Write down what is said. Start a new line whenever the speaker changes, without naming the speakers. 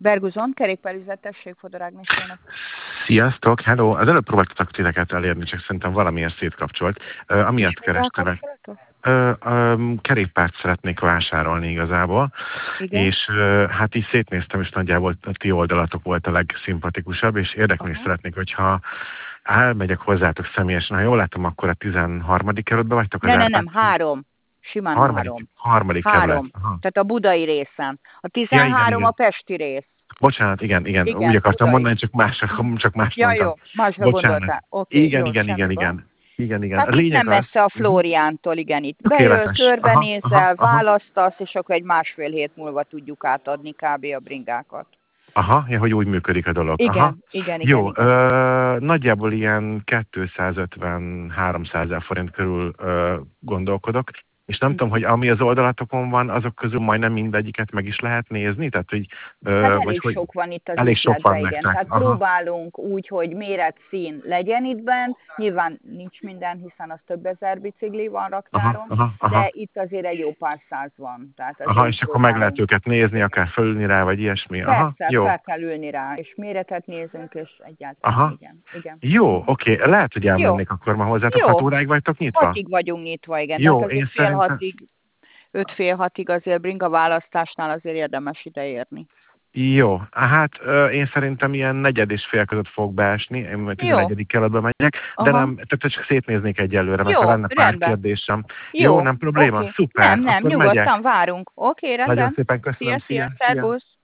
Berguzon, kerékpárüzlet, tessék, Fodor Ágnes, jönnek.
Sziasztok, hello! Az előbb próbáltatok titeket elérni, csak szerintem valamiért szétkapcsolt. Amiatt kerestelek. Kerékpárt szeretnék vásárolni igazából.
Igen?
És hát így szétnéztem, és nagyjából a ti oldalatok volt a legszimpatikusabb, és érdekelni szeretnék, hogyha elmegyek hozzátok személyesen. Ha jól látom, akkor a 13. kerületben vagytok?
Nem, 3. Simán 3.
Harmadik kerület. Aha.
Tehát a budai részen. A 13
igen.
A pesti rész.
Bocsánat, igen. Úgy akartam mondani, csak más mondtam.
Jó, másra gondoltál. Okay,
Igen.
Hát itt nem messze a Flóriántól, igen, itt bejössz, körbenézel, választasz, és akkor egy 1,5 hét múlva tudjuk átadni kb. A bringákat.
Hogy úgy működik a dolog.
Igen.
Jó, nagyjából ilyen 250-300 forint körül gondolkodok, és nem tudom, hogy ami az oldalatokon van, azok közül majdnem mindegyiket meg is lehet nézni? Tehát, hogy,
elég sok van itt az üzletben, igen. Tehát próbálunk úgy, hogy méret, szín legyen itt benn. Nyilván nincs minden, hiszen az több ezer bicikli van raktáron, de itt azért egy jó pár száz van. Tehát
és akkor meg lehet őket nézni, akár fölülni rá, vagy ilyesmi.
Persze, fel kell ülni rá, és méretet nézünk, és egyáltalán igen.
Jó, oké. Lehet, hogy elmennék akkor ma hozzátok. 6 óráig vagytok nyitva?
6-ig vagyunk nyitva, igen.
Jó,
tehát
én szerintem...
5-6-ig azért bringa választásnál azért érdemes ide érni.
Jó, hát én szerintem ilyen 4:30 között fogok beesni, én 11. kerületbe megyek, de nem, tehát csak szétnéznék egyelőre, mert lenne pár kérdésem. Jó, nem probléma? Szuper,
Nem, nyugodtan várunk. Oké, rendben.
Nagyon szépen köszönöm.
Szia, szervusz.